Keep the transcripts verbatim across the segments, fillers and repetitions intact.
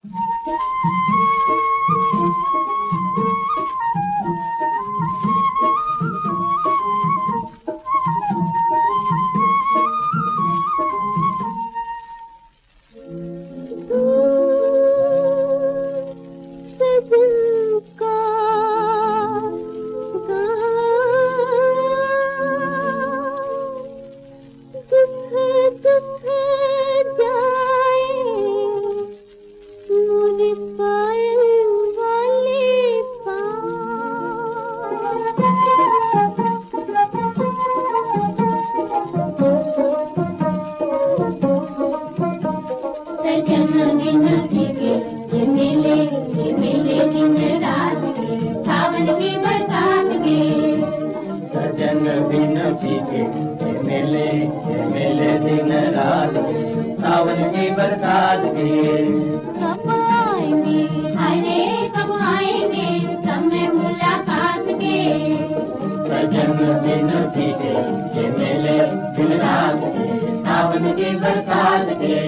सजन बिन फीके ये मेले ये मेले दिन रात के सावन की बरसात के। कब आएंगे हाय रे कब आएंगे समय मुलाकात के। सजन बिन फीके ये मेले दिन रात के सावन की बरसात के।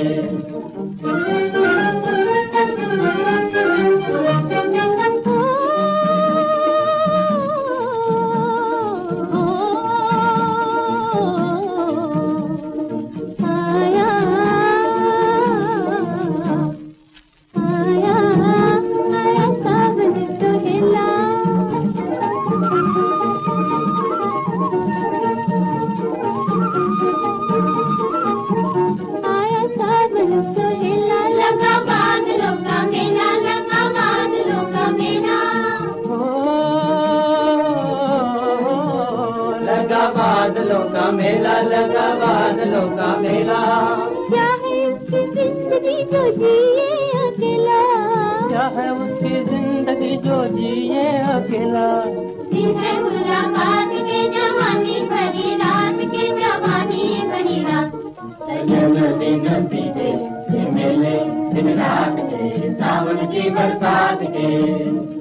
लगा बादलों का मेला लगा बादलों का मेला। क्या है उसकी जिंदगी जो जिए अकेला। क्या है उसकी जिंदगी जो जिए अकेला। दिन है मुलाकात के जवानी भरी रात के जवानी भरी रात। सजन दिन बीते ये मेले दिन रात के सावन की बरसात के।